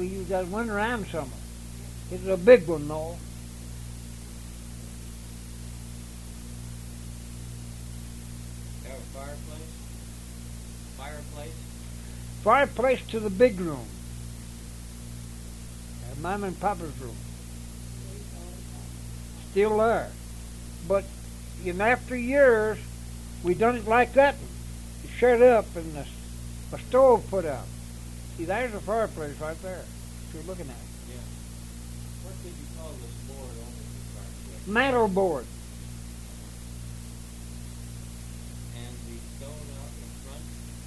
use that winter and summer. It's a big one, though. You have a fireplace? Fireplace to the big room. Mom and Papa's room. Still there. But in after years, we done it like that. It shut up and a stove put out. See, there's a fireplace right there. That you're looking at. Yeah. What did you call this board over the fireplace? Mantle board. And the stone out in front?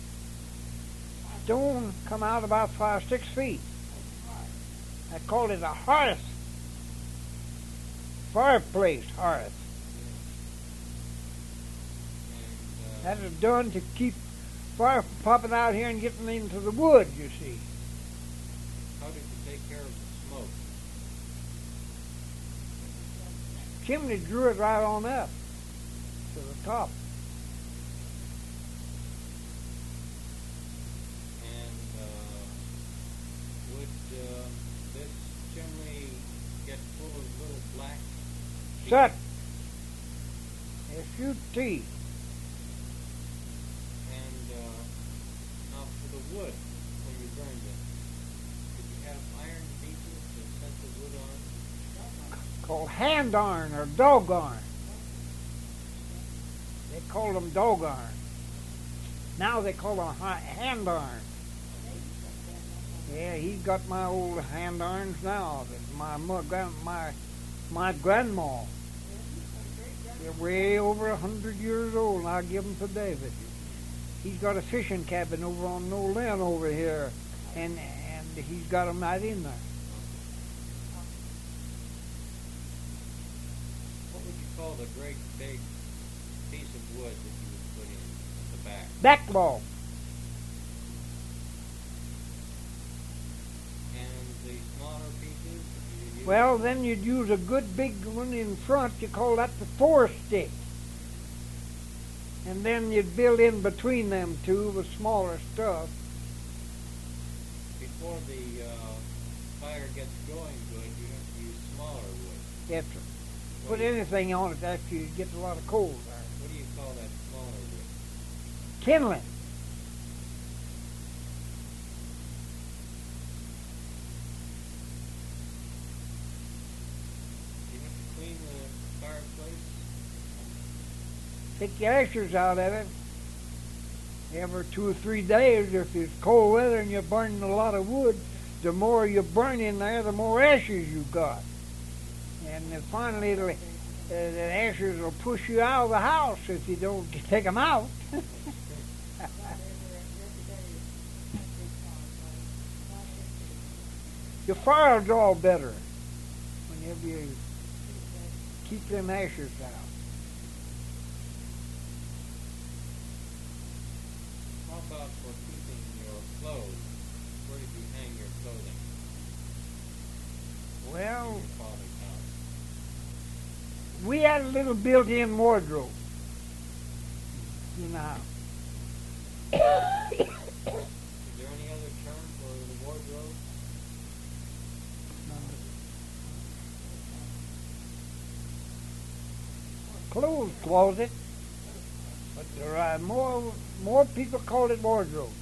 Stone come out about 5-6 feet. I call it a hearth. Fireplace hearth. And, That is done to keep fire from popping out here and getting into the wood, you see. how did you take care of the smoke? Chimney drew it right on up to the top. And would this chimney get full of little black sheep? Sut. S-U-T. And now for the wood, when you burned it, did you have iron pieces to set the wood on? Called hand iron or dog iron. They call them dog iron. Now they call them hand iron. Yeah, he's got my old hand irons now. My grandma. They're way over 100 years old, and I give them to David. He's got a fishing cabin over on Nolan over here, and he's got them right in there. What would you call the great big piece of wood that you would put in at the back? Back log. And the smaller pieces that you use? Well, then you'd use a good big one in front. You call that the forestick. And then you'd build in between them two with smaller stuff. Before the fire gets going good, you have to use smaller wood. You have to put anything on it after you get a lot of coal there. What do you call that smaller wood? Kindling. Do you have to clean the fireplace? Take the ashes out of it. Every 2 or 3 days, if it's cold weather and you're burning a lot of wood, the more you burn in there, the more ashes you got. And then finally, the ashes will push you out of the house if you don't take them out. Your fire will draw better whenever you keep them ashes out. How about for keeping your clothes? Where did you hang your clothing? Well, Your father's house. we had a little built-in wardrobe in the house. Is there any other term for the wardrobe? Clothes closet, but there are more people call it wardrobe.